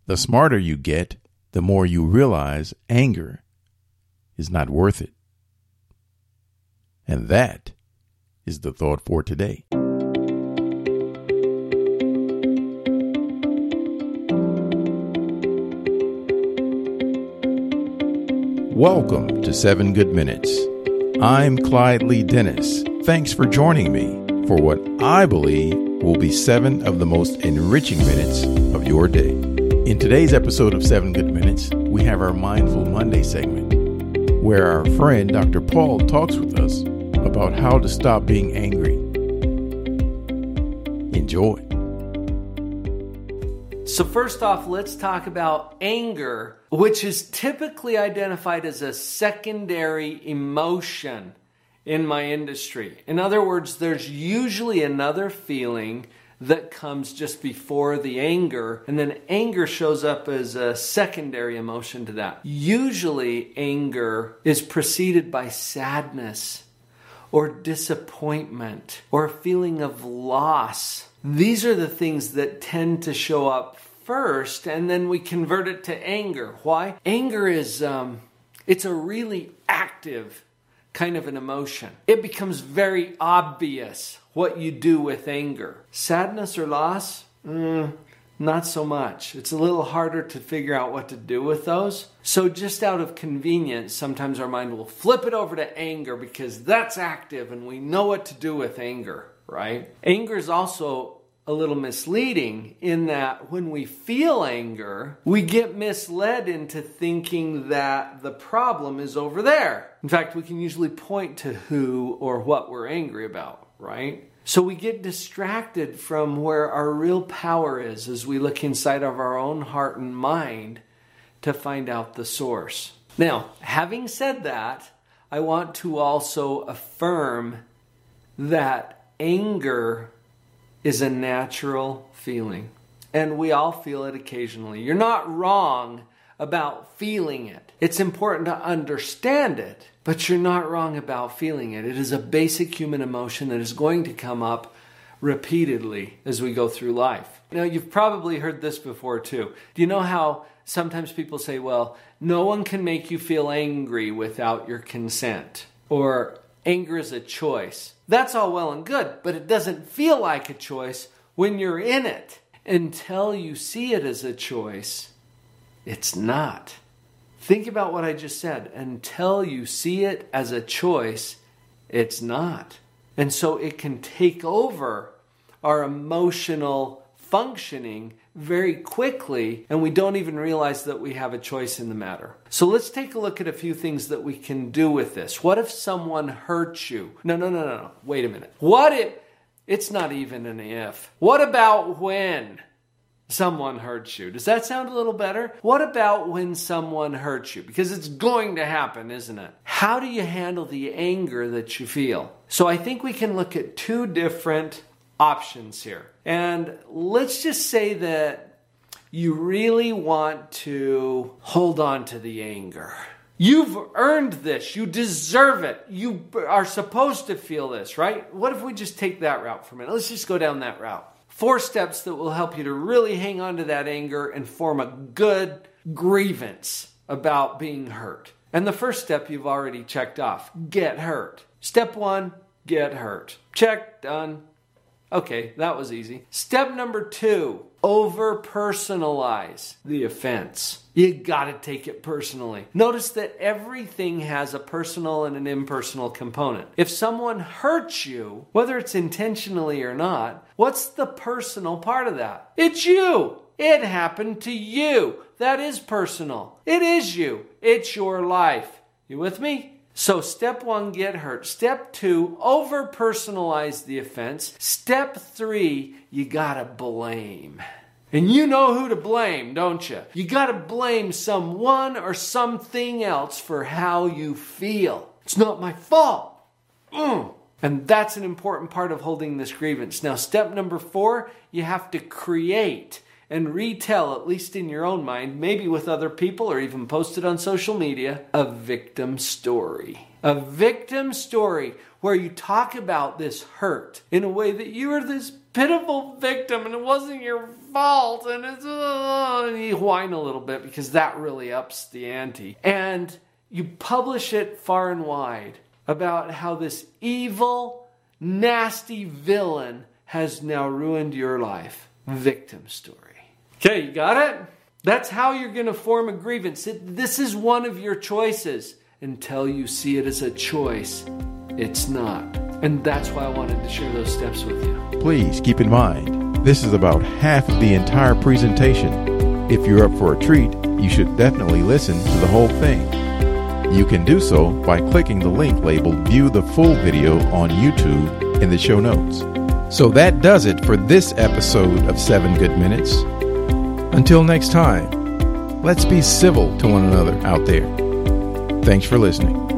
The smarter you get, the more you realize anger is not worth it. And that is the thought for today. Welcome to 7 Good Minutes. I'm Clyde Lee Dennis. Thanks for joining me for what I believe will be 7 of the most enriching minutes of your day. In today's episode of 7 Good Minutes, we have our Mindful Monday segment, where our friend Dr. Paul talks with us about how to stop being angry. Enjoy. So first off, let's talk about anger, which is typically identified as a secondary emotion in my industry. In other words, there's usually another feeling that comes just before the anger, and then anger shows up as a secondary emotion to that. Usually, anger is preceded by sadness or disappointment or a feeling of loss. These are the things that tend to show up first, and then we convert it to anger. Why? Anger is, it's a really active kind of an emotion. It becomes very obvious what you do with anger. Sadness or loss? Not so much. It's a little harder to figure out what to do with those. So just out of convenience, sometimes our mind will flip it over to anger because that's active and we know what to do with anger, right? Anger is also a little misleading in that when we feel anger, we get misled into thinking that the problem is over there. In fact, we can usually point to who or what we're angry about, right? So we get distracted from where our real power is as we look inside of our own heart and mind to find out the source. Now, having said that, I want to also affirm that anger is a natural feeling, and we all feel it occasionally. You're not wrong about feeling it. It's important to understand it, but you're not wrong about feeling it. It is a basic human emotion that is going to come up repeatedly as we go through life. Now, you've probably heard this before too. Do you know how sometimes people say, well, no one can make you feel angry without your consent, or anger is a choice? That's all well and good, but it doesn't feel like a choice when you're in it. Until you see it as a choice, it's not. Think about what I just said. Until you see it as a choice, it's not. And so it can take over our emotional functioning very quickly, and we don't even realize that we have a choice in the matter. So let's take a look at a few things that we can do with this. What if someone hurts you? No. Wait a minute. What if, it's not even an if. What about when someone hurts you? Does that sound a little better? What about when someone hurts you? Because it's going to happen, isn't it? How do you handle the anger that you feel? So I think we can look at 2 different options here. And let's just say that you really want to hold on to the anger. You've earned this. You deserve it. You are supposed to feel this, right? What if we just take that route for a minute? Let's just go down that route. 4 steps that will help you to really hang on to that anger and form a good grievance about being hurt. And the first step you've already checked off. Get hurt. Step 1, get hurt. Check, done. Okay, that was easy. Step number 2, over-personalize the offense. You gotta take it personally. Notice that everything has a personal and an impersonal component. If someone hurts you, whether it's intentionally or not, what's the personal part of that? It's you. It happened to you. That is personal. It is you. It's your life. You with me? So step 1, get hurt. Step 2, over-personalize the offense. Step 3, you gotta blame. And you know who to blame, don't you? You gotta blame someone or something else for how you feel. It's not my fault. And that's an important part of holding this grievance. Now, step number 4, you have to create and retell, at least in your own mind, maybe with other people or even post it on social media, a victim story. A victim story where you talk about this hurt in a way that you are this pitiful victim and it wasn't your fault, and and you whine a little bit because that really ups the ante. And you publish it far and wide about how this evil, nasty villain has now ruined your life. Victim story. Okay, you got it? That's how you're going to form a grievance. This is one of your choices. Until you see it as a choice, it's not. And that's why I wanted to share those steps with you. Please keep in mind, this is about half of the entire presentation. If you're up for a treat, you should definitely listen to the whole thing. You can do so by clicking the link labeled View the Full Video on YouTube in the show notes. So that does it for this episode of 7 Good Minutes. Until next time, let's be civil to one another out there. Thanks for listening.